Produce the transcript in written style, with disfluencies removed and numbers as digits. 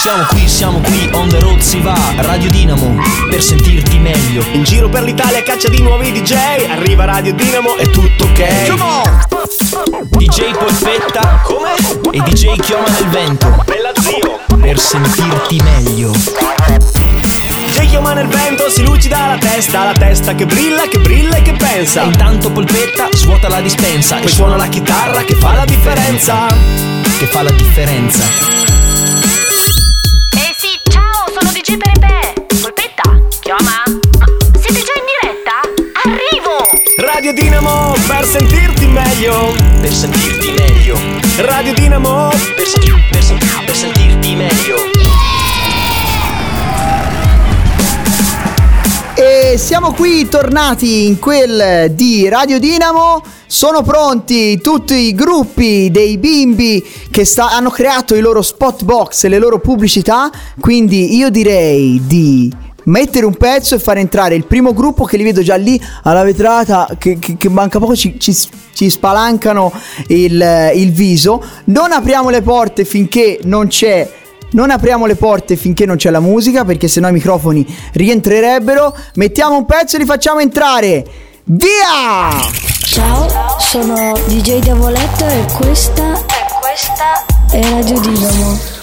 siamo qui, on the road si va. Radio Dinamo, per sentirti meglio. In giro per l'Italia caccia di nuovi DJ. Arriva Radio Dinamo, è tutto ok. Come on! DJ Polpetta. Come? E DJ Chioma nel vento. Bella zio. Per sentirti meglio. DJ Chioma nel vento, si lucida la testa che brilla e che pensa. E intanto Polpetta svuota la dispensa. Poi suona la chitarra che fa la differenza. Che fa la differenza. Sì, ciao, sono DJ Pepe. Polpetta, Chioma. Ma siete già in diretta? Arrivo! Radio Dinamo, per sentirti meglio. Per sentirti meglio. Radio Dinamo, per sentirti meglio. E siamo qui tornati in quel di Radio Dinamo. Sono pronti tutti i gruppi dei bimbi che hanno creato i loro spot box e le loro pubblicità. Quindi io direi di mettere un pezzo e fare entrare il primo gruppo, che li vedo già lì alla vetrata che manca poco ci spalancano il viso. Non apriamo le porte finché non c'è la musica, perché sennò i microfoni rientrerebbero. Mettiamo un pezzo e li facciamo entrare. Via! Ciao, sono DJ Diavoletto e questa è Radio Dinamo.